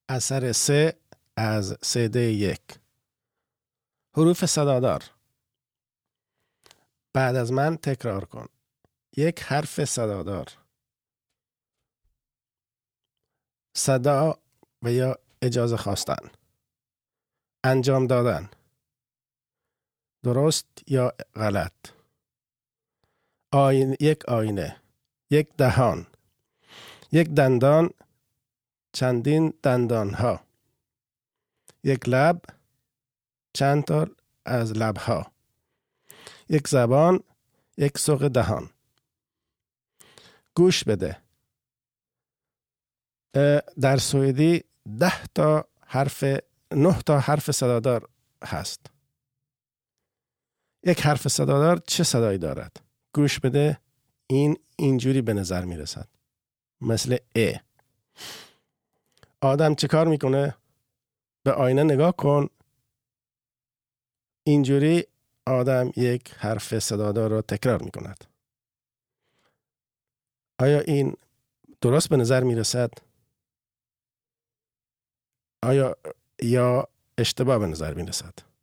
اثر 3 از CD 1. حروف صدادار. بعد از من تکرار کن. یک حرف صدادار. صدا و یا اجازه خواستن. انجام دادن. درست یا غلط. یک آینه. یک دهان. یک دندان. چندین دندان ها. یک لب. چند تا از لب ها. یک زبان. یک سوق دهان. گوش بده. در سوئدی 9 تا حرف صدادار هست. یک حرف صدادار چه صدایی دارد؟ گوش بده. اینجوری به نظر می رسد. مثل ا. آدم چه کار میکنه؟ به آینه نگاه کن. اینجوری آدم یک حرف صدادار را تکرار می کند. آیا این درست به نظر می رسد؟ آیا یا اشتباه به نظر می رسد؟